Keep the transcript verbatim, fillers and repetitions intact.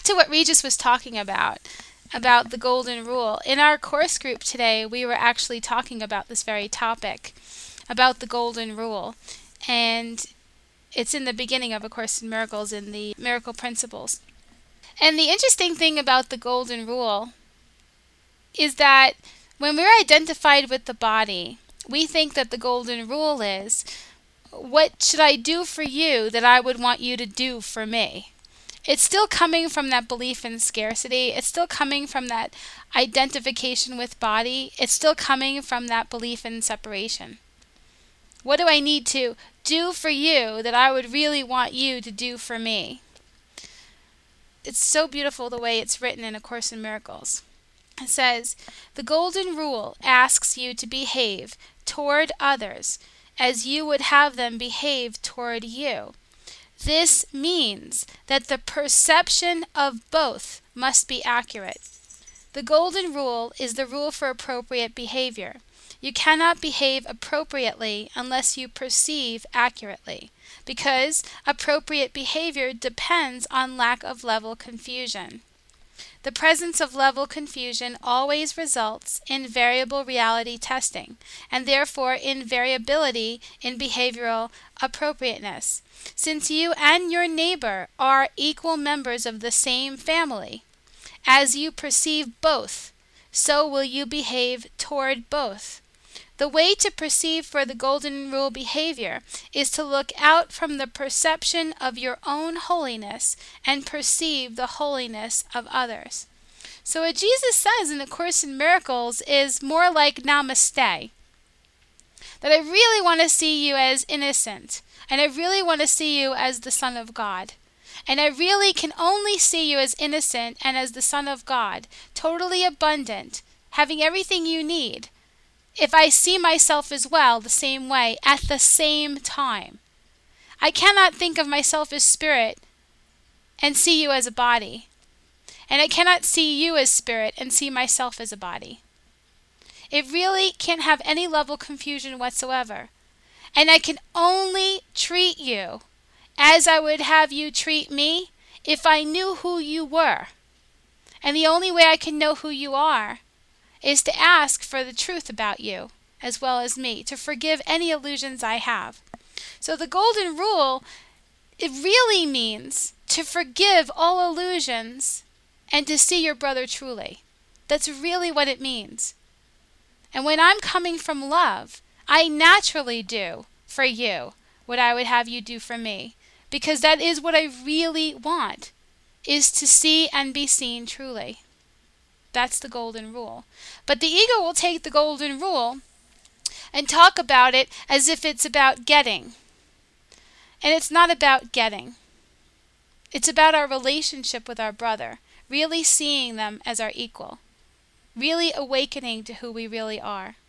back to what Regis was talking about, about the golden rule. In our course group today, we were actually talking about this very topic, about the golden rule. And it's in the beginning of A Course in Miracles in the Miracle Principles. And the interesting thing about the golden rule is that when we're identified with the body, we think that the golden rule is, what should I do for you that I would want you to do for me? It's still coming from that belief in scarcity. It's still coming from that identification with body. It's still coming from that belief in separation. What do I need to do for you that I would really want you to do for me? It's so beautiful the way it's written in A Course in Miracles. It says, the golden rule asks you to behave toward others as you would have them behave toward you. This means that the perception of both must be accurate. The golden rule is the rule for appropriate behavior. You cannot behave appropriately unless you perceive accurately, because appropriate behavior depends on lack of level confusion. The presence of level confusion always results in variable reality testing, and therefore in variability in behavioral appropriateness. Since you and your neighbor are equal members of the same family, as you perceive both, so will you behave toward both. The way to perceive for the golden rule behavior is to look out from the perception of your own holiness and perceive the holiness of others. So what Jesus says in A Course in Miracles is more like namaste. That I really want to see you as innocent, and I really want to see you as the Son of God. And I really can only see you as innocent and as the Son of God, totally abundant, having everything you need, if I see myself as well the same way at the same time. I cannot think of myself as spirit and see you as a body. And I cannot see you as spirit and see myself as a body. It really can't have any level confusion whatsoever. And I can only treat you as I would have you treat me if I knew who you were. And the only way I can know who you are is to ask for the truth about you, as well as me, to forgive any illusions I have. So the golden rule, it really means to forgive all illusions and to see your brother truly. That's really what it means. And when I'm coming from love, I naturally do for you what I would have you do for me, because that is what I really want, is to see and be seen truly. That's the golden rule. But the ego will take the golden rule and talk about it as if it's about getting. And it's not about getting. It's about our relationship with our brother, really seeing them as our equal, really awakening to who we really are.